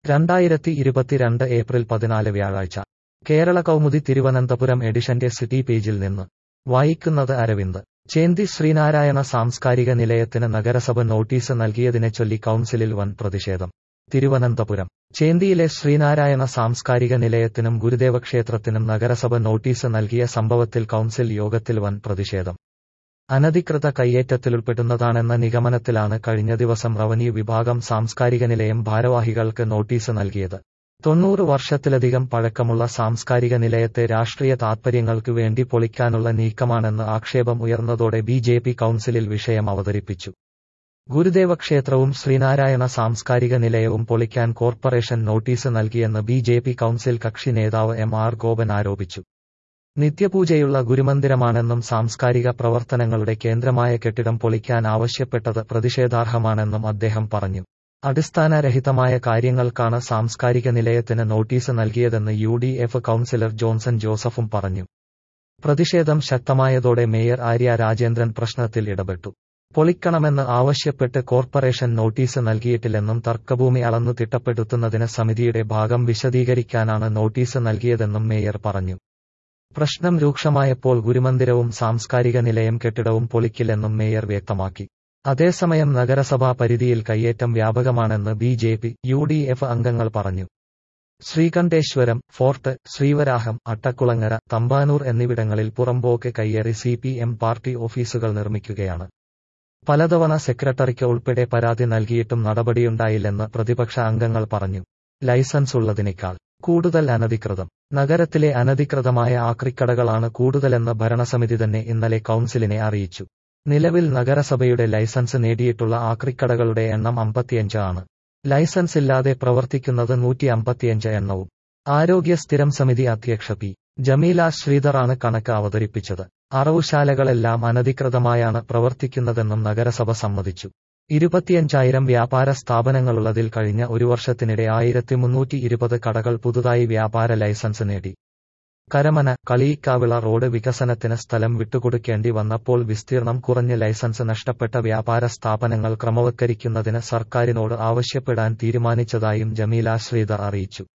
2022 April 14 വ്യാഴാഴ്ച കേരള കൗമുദി തിരുവനന്തപുരം എഡിഷന്റെ city പേജിൽ നിന്ന് വായിക്കുന്നത് അരവിന്ദ്. ചേന്തി ശ്രീനാരായണ സാംസ്കാരിക നിലയത്തിന് നഗരസഭ നോട്ടീസ് നൽകിയതിനെ ചൊല്ലി കൗൺസിലിൽ വൻ പ്രതിഷേധം. തിരുവനന്തപുരം ചേന്തിയിലെ ശ്രീനാരായണ സാംസ്കാരിക നിലയത്തിനും ഗുരുദേവ ക്ഷേത്രത്തിനും നഗരസഭ നോട്ടീസ് നൽകിയ സംഭവത്തിൽ കൗൺസിൽ യോഗത്തിൽ വൻ പ്രതിഷേധം. അനധികൃത കയ്യേറ്റത്തിലുൾപ്പെടുന്നതാണെന്ന നിഗമനത്തിലാണ് കഴിഞ്ഞ ദിവസം റവന്യൂ വിഭാഗം സാംസ്കാരിക നിലയം ഭാരവാഹികൾക്ക് നോട്ടീസ് നൽകിയത്. 90 വർഷത്തിലധികം പഴക്കമുള്ള സാംസ്കാരിക നിലയത്തെ രാഷ്ട്രീയ താത്പര്യങ്ങൾക്ക് വേണ്ടി പൊളിക്കാനുള്ള നീക്കമാണെന്ന് ആക്ഷേപം ഉയർന്നതോടെ ബി.ജെ.പി. കൗൺസിലിൽ വിഷയം അവതരിപ്പിച്ചു. ഗുരുദേവ ക്ഷേത്രവും ശ്രീനാരായണ സാംസ്കാരിക നിലയവും പൊളിക്കാൻ കോർപ്പറേഷൻ നോട്ടീസ് നൽകിയെന്ന് ബി.ജെ.പി. കൗൺസിൽ കക്ഷി നേതാവ് എം.ആർ. ഗോപൻ ആരോപിച്ചു. നിത്യപൂജയുള്ള ഗുരുമന്ദിരമാണെന്നും സാംസ്കാരിക പ്രവർത്തനങ്ങളുടെ കേന്ദ്രമായ കെട്ടിടം പൊളിക്കാൻ ആവശ്യപ്പെട്ടത് പ്രതിഷേധാർഹമാണെന്നും അദ്ദേഹം പറഞ്ഞു. അടിസ്ഥാനരഹിതമായ കാര്യങ്ങൾക്കാണ് സാംസ്കാരിക നിലയത്തിന് നോട്ടീസ് നൽകിയതെന്ന് യു.ഡി.എഫ്. കൗൺസിലർ ജോൺസൺ ജോസഫും പറഞ്ഞു. പ്രതിഷേധം ശക്തമായതോടെ മേയർ ആര്യ രാജേന്ദ്രൻ പ്രശ്നത്തിൽ ഇടപെട്ടു. പൊളിക്കണമെന്ന് ആവശ്യപ്പെട്ട് കോർപ്പറേഷൻ നോട്ടീസ് നൽകിയിട്ടില്ലെന്നും തർക്കഭൂമി അളന്നു തിട്ടപ്പെടുത്തുന്നതിന് സമിതിയുടെ ഭാഗം വിശദീകരിക്കാനാണ് നോട്ടീസ് നൽകിയതെന്നും മേയർ പറഞ്ഞു. പ്രശ്നം രൂക്ഷമായപ്പോൾ ഗുരുമന്ദിരവും സാംസ്കാരിക നിലയം കെട്ടിടവും പൊളിക്കില്ലെന്നും മേയർ വ്യക്തമാക്കി. അതേസമയം നഗരസഭാ പരിധിയിൽ കയ്യേറ്റം വ്യാപകമാണെന്ന് ബി.ജെ.പി., യു.ഡി.എഫ്. അംഗങ്ങൾ പറഞ്ഞു. ശ്രീകണ്ഠേശ്വരം, ഫോർട്ട്, ശ്രീവരാഹം, അട്ടക്കുളങ്ങര, തമ്പാനൂർ എന്നിവിടങ്ങളിൽ പുറമ്പോക്ക് കയ്യേറി സി.പി.എം. പാർട്ടി ഓഫീസുകൾ നിർമ്മിക്കുകയാണ്. പലതവണ സെക്രട്ടറിക്ക് ഉൾപ്പെടെ പരാതി നൽകിയിട്ടും നടപടിയുണ്ടായില്ലെന്ന് പ്രതിപക്ഷ അംഗങ്ങൾ പറഞ്ഞു. ലൈസൻസ് ഉള്ളതിനേക്കാൾ കൂടുതൽ അനധികൃതം. നഗരത്തിലെ അനധികൃതമായ ആക്രിക്കടകളാണ് കൂടുതലെന്ന് ഭരണസമിതി തന്നെ ഇന്നലെ കൗൺസിലിനെ അറിയിച്ചു. നിലവിൽ നഗരസഭയുടെ ലൈസൻസ് നേടിയിട്ടുള്ള ആക്രിക്കടകളുടെ എണ്ണം 55 ആണ്. ലൈസൻസ് ഇല്ലാതെ പ്രവർത്തിക്കുന്നത് 155 എണ്ണവും. ആരോഗ്യ സ്ഥിരം സമിതി അധ്യക്ഷ പി. ജമീല ശ്രീധറാണ് കണക്ക് അവതരിപ്പിച്ചത്. അറവുശാലകളെല്ലാം അനധികൃതമായാണ് പ്രവർത്തിക്കുന്നതെന്നും നഗരസഭ സമ്മതിച്ചു. 25,000 വ്യാപാര സ്ഥാപനങ്ങളുള്ളതിൽ കഴിഞ്ഞ ഒരു വർഷത്തിനിടെ 1320 കടകൾ പുതുതായി വ്യാപാര ലൈസൻസ് നേടി. കരമന, കളിയിക്കാവിള റോഡ് വികസനത്തിന് സ്ഥലം വിട്ടുകൊടുക്കേണ്ടി വന്നപ്പോൾ വിസ്തീർണം കുറഞ്ഞ് ലൈസൻസ് നഷ്ടപ്പെട്ട വ്യാപാര സ്ഥാപനങ്ങൾ ക്രമവത്കരിക്കുന്നതിന് സർക്കാരിനോട് ആവശ്യപ്പെടാൻ തീരുമാനിച്ചതായും ജമീല ശ്രീധർ അറിയിച്ചു.